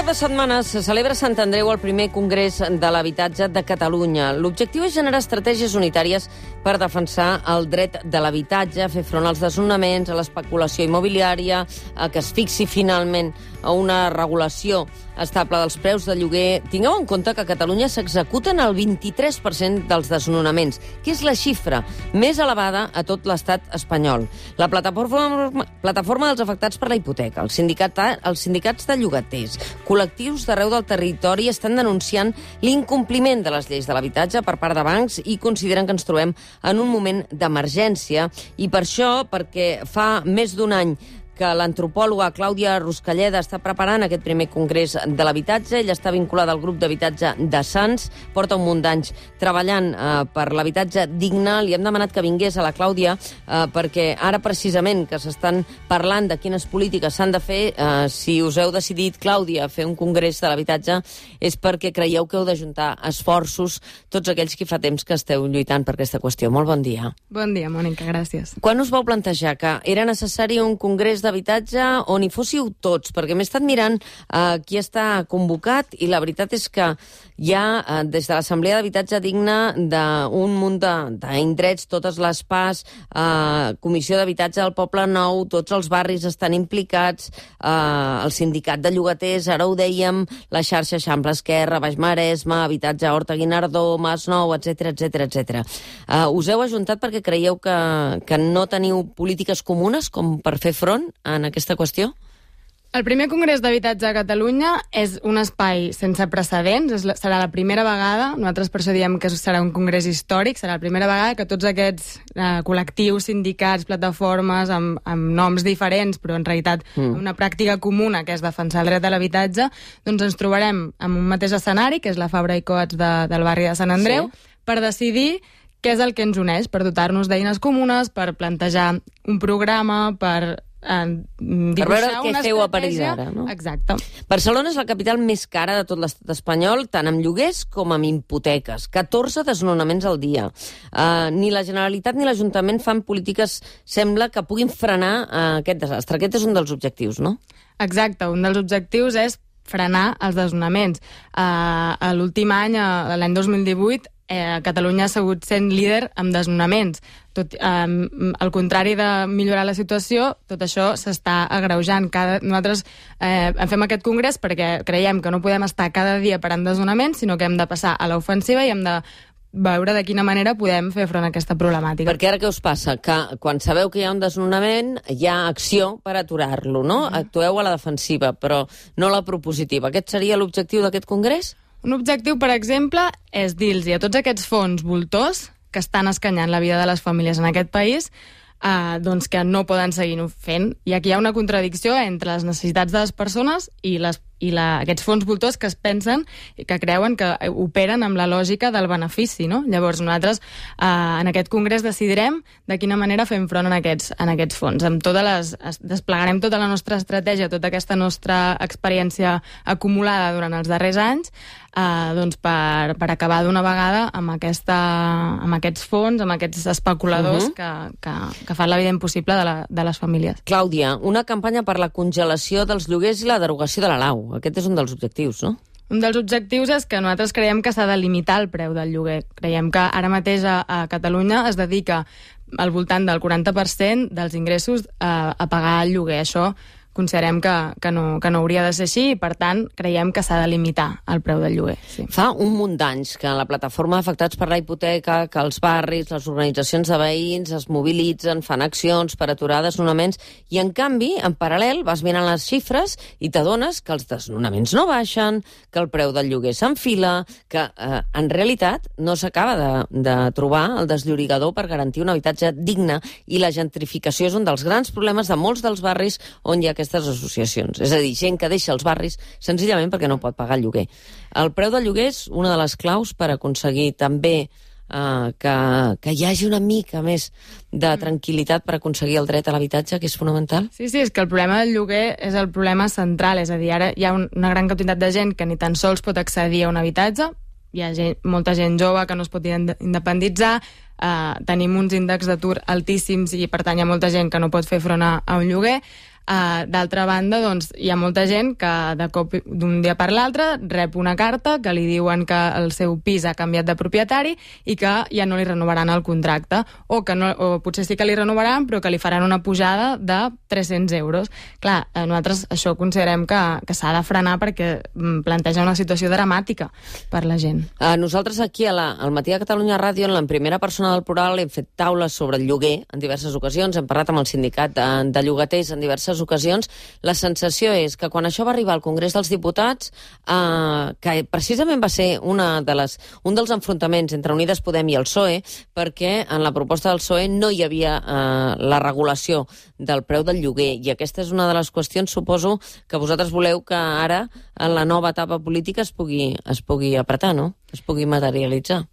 de setmanes se celebra a Sant Andreu el primer Congrés de l'Habitatge de Catalunya. L'objectiu és generar estratègies unitàries per defensar el dret de l'habitatge, fer front als desnonaments, a l'especulació immobiliària, a que es fixi finalment a una regulació estable dels preus de lloguer. Tingueu en compte que a Catalunya s'executen el 23% dels desnonaments, que és la xifra més elevada a tot l'estat espanyol. La plataforma dels afectats per la hipoteca, els sindicats de llogaters, col·lectius d'arreu del territori estan denunciant l'incompliment de les lleis de l'habitatge per part de bancs i consideren que ens trobem en un moment d'emergència. I per això, perquè fa més d'un any que l'antropòloga Clàudia Ruscalleda està preparant aquest primer congrés de l'habitatge. Ella està vinculada al grup d'habitatge de Sants, porta un munt d'anys treballant per l'habitatge digne. Li hem demanat que vingués a la Clàudia perquè ara precisament que s'estan parlant de quines polítiques s'han de fer, si us heu decidit, Clàudia, a fer un congrés de l'habitatge és perquè creieu que heu d'ajuntar esforços tots aquells que fa temps que esteu lluitant per aquesta qüestió. Molt bon dia. Bon dia, Mònica, gràcies. Quan us vau plantejar que era necessari un congrés d'habitatge on hi fóssiu tots? Perquè m'he estat mirant qui està convocat i la veritat és que hi ha des de l'Assemblea d'Habitatge Digne d'un munt d'indrets, totes les PAS, Comissió d'Habitatge del Poble Nou, tots els barris estan implicats, el sindicat de llogaters, ara ho dèiem, la xarxa Eixample Esquerra, Baix Maresme, Habitatge Horta Guinardó, Masnou, etc. Us heu ajuntat perquè creieu que no teniu polítiques comunes com per fer front en aquesta qüestió? El primer Congrés d'Habitatge a Catalunya és un espai sense precedents, serà la primera vegada, nosaltres per això diem que serà un congrés històric, serà la primera vegada que tots aquests col·lectius, sindicats, plataformes, amb noms diferents, però en realitat una pràctica comuna, que és defensar el dret de l'habitatge, doncs ens trobarem en un mateix escenari, que és la Fabra i Coats del barri de Sant Andreu, per decidir què és el que ens uneix, per dotar-nos d'eines comunes, per plantejar un programa, per veure què feu a partir d'ara, no? Exacte. Barcelona és la capital més cara de tot l'estat espanyol, tant amb lloguers com amb hipoteques. 14 desnonaments al dia. Ni la Generalitat ni l'Ajuntament fan polítiques, sembla, que puguin frenar aquest desastre. Aquest és un dels objectius, no? Exacte, un dels objectius és frenar els desnonaments. L'últim any, l'any 2018, Catalunya ha sigut sent líder en desnonaments. Al contrari de millorar la situació, tot això s'està agreujant. Nosaltres fem aquest congrés perquè creiem que no podem estar cada dia parant desnonaments, sinó que hem de passar a l'ofensiva i hem de veure de quina manera podem fer front a aquesta problemàtica. Perquè ara què us passa? Que quan sabeu que hi ha un desnonament, hi ha acció per aturar-lo, no? Actueu a la defensiva, però no a la propositiva. Aquest seria l'objectiu d'aquest congrés? Un objectiu, per exemple, és dir-los a tots aquests fons voltors que estan escanyant la vida de les famílies en aquest país, doncs que no poden seguir fent. I aquí hi ha una contradicció entre les necessitats de les persones i aquests fons voltors que es pensen i que creuen que operen amb la lògica del benefici, no? Llavors nosaltres en aquest congrés decidirem de quina manera fem front en aquests fons. Desplegarem tota la nostra estratègia, tota aquesta nostra experiència acumulada durant els darrers anys, doncs per acabar d'una vegada amb aquests fons, amb aquests especuladors que fan la vida impossible de les famílies. Clàudia, una campanya per la congelació dels lloguers i la derogació de la lau. Aquest és un dels objectius, no? Un dels objectius és que nosaltres creiem que s'ha de limitar el preu del lloguer. Creiem que ara mateix a Catalunya es dedica al voltant del 40% dels ingressos a pagar el lloguer. Això considerem que no hauria de ser així i, per tant, creiem que s'ha de limitar el preu del lloguer. Sí. Fa un munt d'anys que la plataforma d'afectats per la hipoteca, que els barris, les organitzacions de veïns es mobilitzen, fan accions per aturar desnonaments i, en canvi, en paral·lel, vas mirant les xifres i t'adones que els desnonaments no baixen, que el preu del lloguer s'enfila, que, en realitat, no s'acaba de trobar el desllorigador per garantir un habitatge digne i la gentrificació és un dels grans problemes de molts dels barris on hi ha aquestes associacions. És a dir, gent que deixa els barris senzillament perquè no pot pagar el lloguer. El preu del lloguer és una de les claus per aconseguir també que hi hagi una mica més de tranquil·litat per aconseguir el dret a l'habitatge, que és fonamental? Sí, és que el problema del lloguer és el problema central. És a dir, ara hi ha una gran quantitat de gent que ni tan sols pot accedir a un habitatge, hi ha molta gent jove que no es pot independitzar, tenim uns índexs d'atur altíssims i per tant hi ha molta gent que no pot fer front a un lloguer. D'altra banda, doncs, hi ha molta gent que de cop d'un dia per l'altre rep una carta que li diuen que el seu pis ha canviat de propietari i que ja no li renovaran el contracte, o potser sí que li renovaran però que li faran una pujada de 300 euros. Clar, nosaltres això considerem que s'ha de frenar perquè planteja una situació dramàtica per la gent. Nosaltres aquí al Matí de Catalunya Ràdio, en la primera persona del plural, hem fet taules sobre el lloguer en diverses ocasions, hem parlat amb el sindicat de llogaters en diverses ocasions. La sensació és que quan això va arribar al Congrés dels Diputats, que precisament va ser un dels enfrontaments entre Unides Podem i el PSOE, perquè en la proposta del PSOE no hi havia la regulació del preu del lloguer, i aquesta és una de les qüestions, suposo, que vosaltres voleu que ara, en la nova etapa política, es pugui apretar, no? Es pugui materialitzar.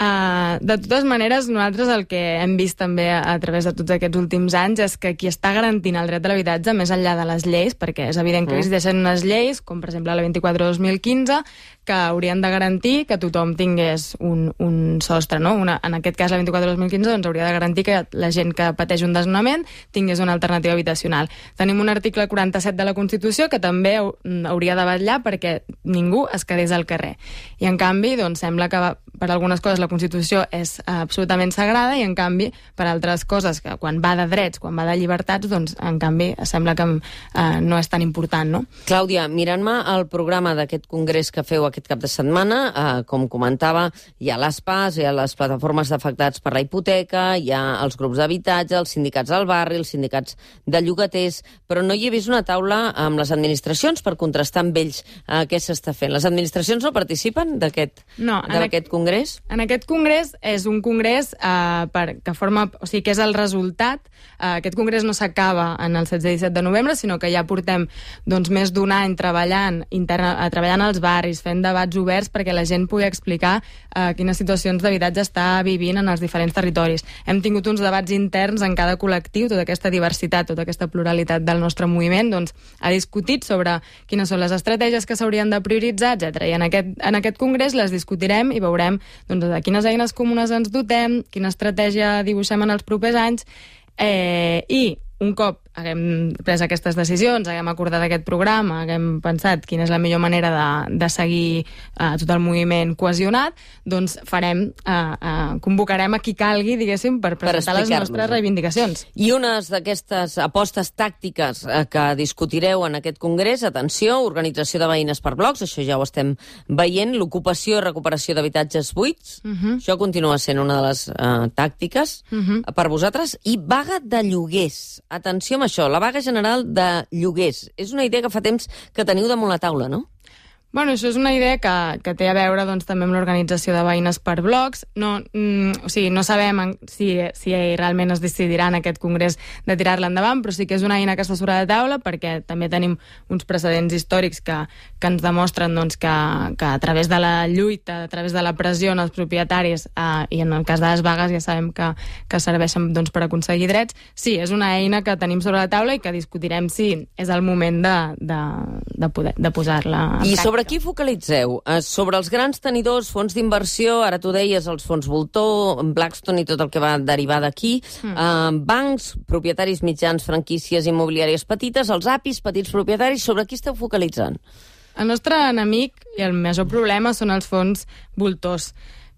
De totes maneres, nosaltres el que hem vist també a través de tots aquests últims anys és que qui està garantint el dret de l'habitatge més enllà de les lleis, perquè és evident que existeixen unes lleis, com per exemple la 24/2015, que haurien de garantir que tothom tingués un sostre, no? En aquest cas, la 24/2015, doncs, hauria de garantir que la gent que pateix un desnonament tingués una alternativa habitacional. Tenim un article 47 de la Constitució que també hauria de vetllar perquè ningú es quedés al carrer. I, en canvi, doncs, sembla que per algunes coses la Constitució és absolutament sagrada i, en canvi, per altres coses, que quan va de drets, quan va de llibertats, doncs, en canvi, sembla que no és tan important, no? Clàudia, mirant-me el programa d'aquest congrés que feu aquest cap de setmana, com comentava, hi ha les PAS, hi ha les plataformes d'afectats per la hipoteca, hi ha els grups d'habitatge, els sindicats del barri, els sindicats de llogaters, però no hi he vist una taula amb les administracions per contrastar amb ells què s'està fent. Les administracions no participen d'aquest congrés? En aquest congrés és un congrés que és el resultat. Aquest congrés no s'acaba en el 16 i 17 de novembre, sinó que ja portem més d'un any treballant als barris, fent debats oberts perquè la gent pugui explicar quines situacions d'habitatge està vivint en els diferents territoris. Hem tingut uns debats interns en cada col·lectiu, tota aquesta diversitat, tota aquesta pluralitat del nostre moviment, ha discutit sobre quines són les estratègies que s'haurien de prioritzar, etc. I en aquest congrés les discutirem i veurem de quines eines comunes ens dotem, quina estratègia dibuixem en els propers anys, i un cop haguem pres aquestes decisions, haguem acordat aquest programa, haguem pensat quina és la millor manera de seguir tot el moviment cohesionat, doncs convocarem a qui calgui, diguéssim, per presentar les nostres reivindicacions. I unes d'aquestes apostes tàctiques que discutireu en aquest congrés, atenció, organització de veïnes per blocs, això ja ho estem veient, l'ocupació i recuperació d'habitatges buits, això continua sent una de les tàctiques per vosaltres, i vaga de lloguers. Atenció amb això, la vaga general de lloguers. És una idea que fa temps que teniu damunt la taula, no? Bueno, això és una idea que té a veure també amb l'organització de veïnes per blocs. No sabem si realment es decidirà en aquest congrés de tirar-la endavant, però sí que és una eina que està sobre la taula perquè també tenim uns precedents històrics que ens demostren que a través de la lluita, a través de la pressió en els propietaris i en el cas de les vagues ja sabem que serveixen per aconseguir drets. Sí, és una eina que tenim sobre la taula i que discutirem si és el moment de posar-la en pràctica. Sobre qui focalitzeu? Sobre els grans tenidors, fons d'inversió, ara tu deies els fons Voltor, Blackstone i tot el que va derivar d'aquí, bancs, propietaris mitjans, franquícies immobiliàries petites, els APIs, petits propietaris, sobre qui esteu focalitzant? El nostre enemic i el major problema són els fons Voltors.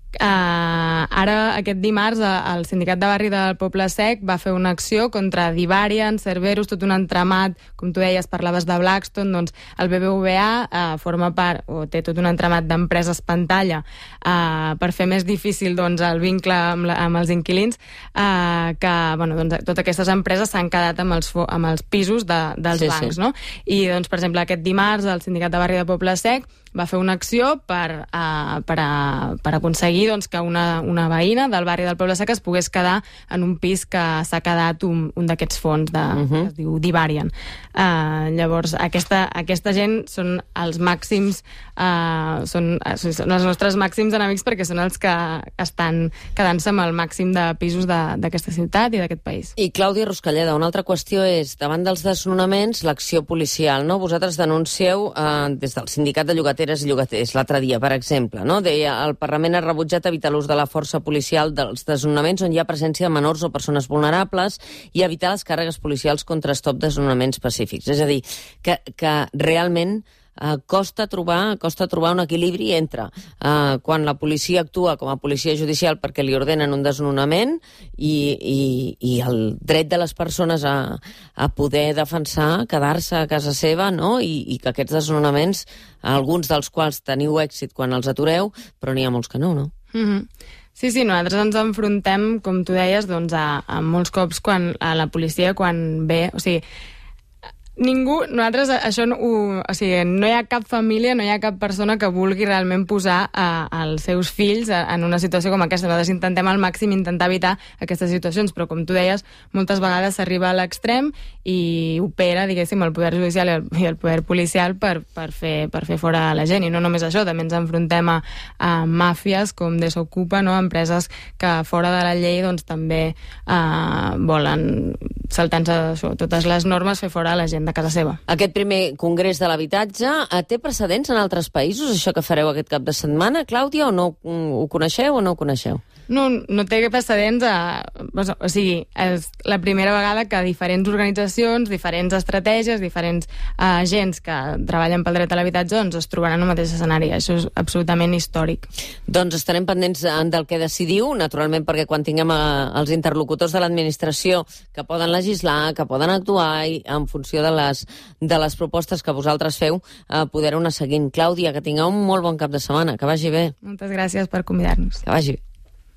Ara, aquest dimarts, el Sindicat de Barri del Poble Sec va fer una acció contra Divarian, Cerberus, tot un entramat, com tu deies, parlaves de Blackstone, doncs el BBVA forma part, o té tot un entramat d'empreses pantalla per fer més difícil el vincle amb els inquilins, que totes aquestes empreses s'han quedat amb els pisos dels bancs, no? I, per exemple, aquest dimarts el Sindicat de Barri del Poble Sec va fer una acció per aconseguir que una veïna del barri del Poble Sec es pogués quedar en un pis que s'ha quedat un d'aquests fons que es diu Divarian. Llavors, aquesta gent són els màxims, són els nostres màxims enemics perquè són els que estan quedant-se amb el màxim de pisos d'aquesta ciutat i d'aquest país. I Clàudia Ruscalleda, una altra qüestió és, davant dels desnonaments, l'acció policial, no? Vosaltres denuncieu des del Sindicat de Llogaters llogateres i llogaters l'altre dia, per exemple, no? Deia, el Parlament ha rebutjat evitar l'ús de la força policial dels desnonaments on hi ha presència de menors o persones vulnerables i evitar les càrregues policials contra stop desnonaments pacífics. És a dir, que realment costa trobar un equilibri entre quan la policia actua com a policia judicial perquè li ordenen un desnonament i el dret de les persones a poder defensar, quedar-se a casa seva, no? I que aquests desnonaments, alguns dels quals teniu èxit quan els atureu, però n'hi ha molts que no, no? Sí, nosaltres ens enfrontem, com tu deies, doncs a molts cops a la policia quan ve... O sigui, nosaltres això no hi ha cap família, no hi ha cap persona que vulgui realment posar els seus fills en una situació com aquesta. Nosaltres intentem al màxim intentar evitar aquestes situacions, però com tu deies, moltes vegades s'arriba a l'extrem i opera, diguéssim, el poder judicial i el poder policial per fer fora la gent. I no només això, també ens enfrontem a màfies com Desokupa, no? Empreses que fora de la llei doncs, també volen, saltant-se totes les normes, fer fora la gent de casa seva. Aquest primer congrés de l'habitatge té precedents en altres països, això que fareu aquest cap de setmana, Clàudia, o no ho coneixeu o no ho coneixeu? No té precedents, o sigui, és la primera vegada que diferents organitzacions, diferents estratègies, diferents agents que treballen pel dret a l'habitatge doncs es trobaran en el mateix escenari. Això és absolutament històric. Doncs estarem pendents del que decidiu, naturalment, perquè quan tinguem els interlocutors de l'administració que poden legislar, que poden actuar i en funció de les propostes que vosaltres feu, poder-ho anar seguint. Clàudia, que tingueu un molt bon cap de setmana, que vagi bé. Moltes gràcies per convidar-nos. Que vagi bé.